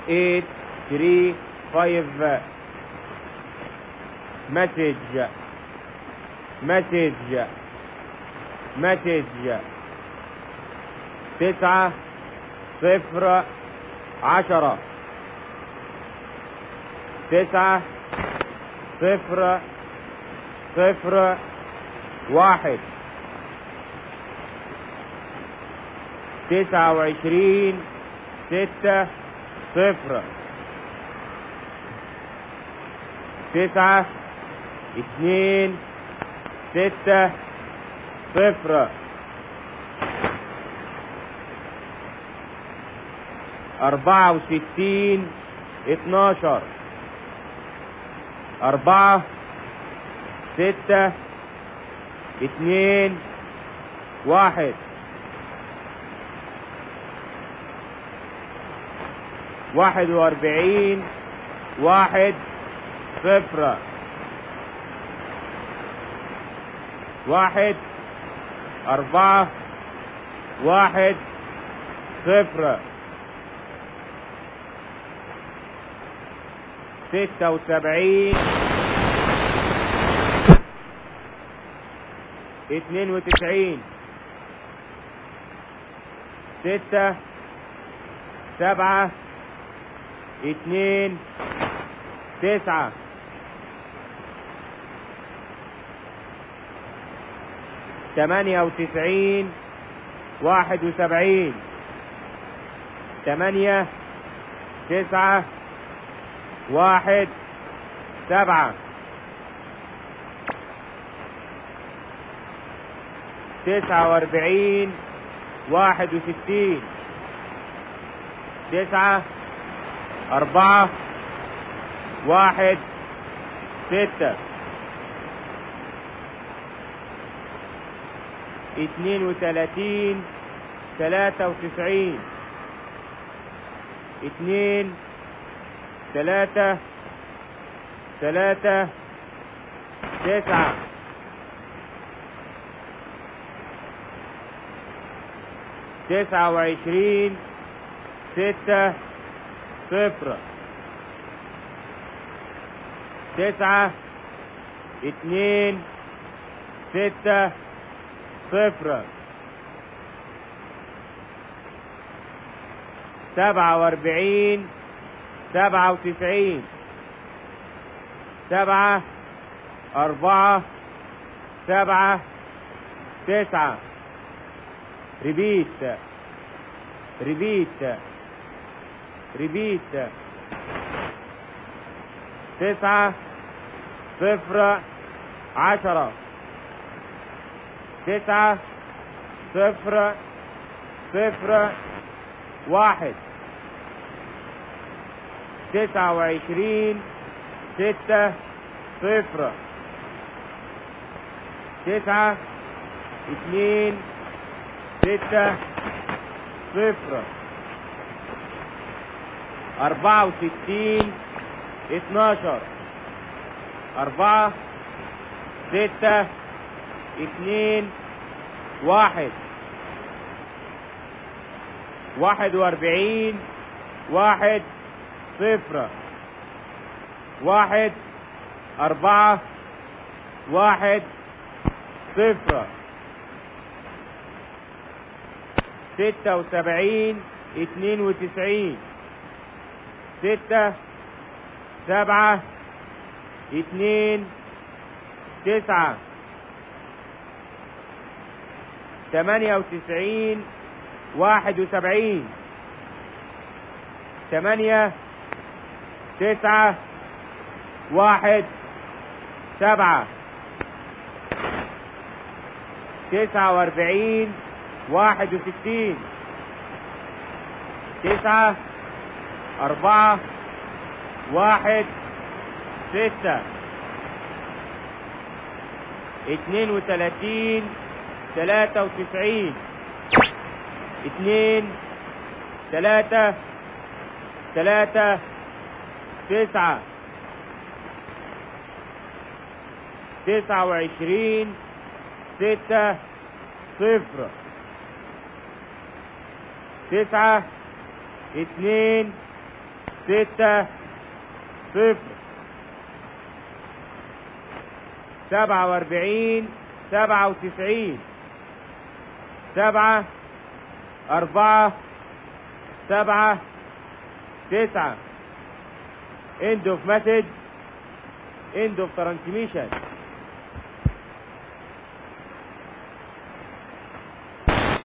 835 مسج 9 0 10 9 0 0 1 29 6 0 9 2 6 0 64 12 4 6 2 1 41 1 0 1 4 1 0 76 92 6 7 2 9 98 71 8 9 1 7 49 61 9 4 1 6 32 93 2 3 3 9 29 6 0 9 2 6 0 47 97 7 4 7 9 ريبيت 9 0 10 9 0 0 1 29 6 0 9 2 6 0 64 12 4 6 2 1 41 1 0 1 4 1 0 76 92 6 7 2 9 98 71 8 9 1 7 49 61 9 4 1 6 32 93 2 3 3 9 29 6 0 9 2 6 0 47 97 7 4 7 9 end of message end of transmission.